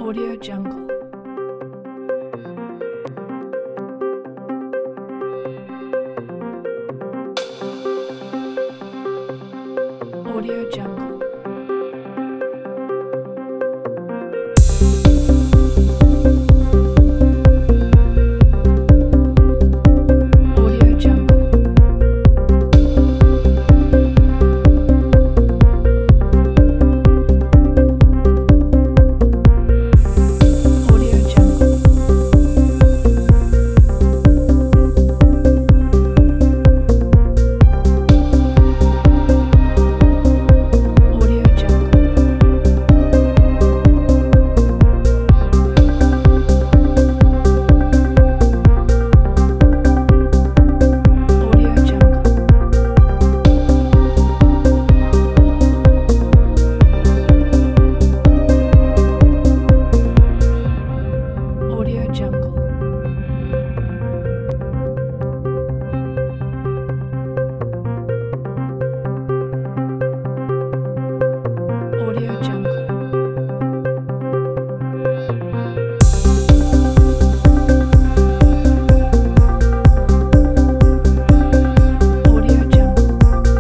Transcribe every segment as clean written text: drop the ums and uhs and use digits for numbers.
Audio Jungle. Audio Jungle. Audio Jungle. Audio Jungle. Audio Jungle. Audio Jungle. Audio Jungle. Audio Jungle. Audio Jungle.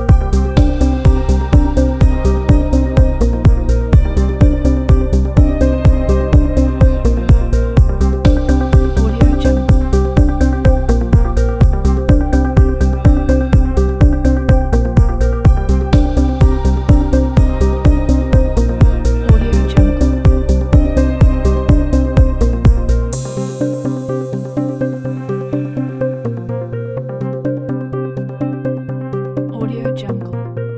Audio Jungle. Audio Jungle. Audio Jungle.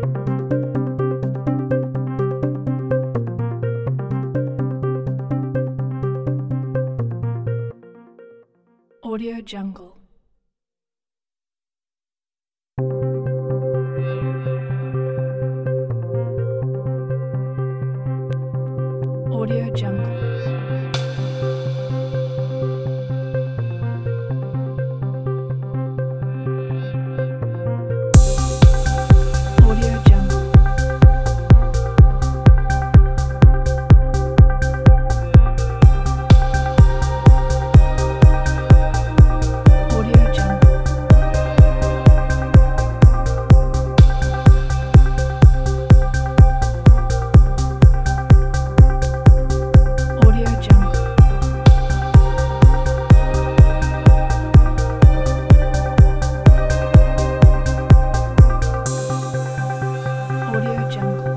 Audio Jungle. Audio Jungle. Audio Jungle. Audio Jungle. Audio Jungle. Audio Jungle.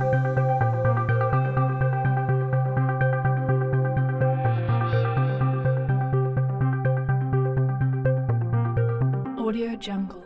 Audio Jungle.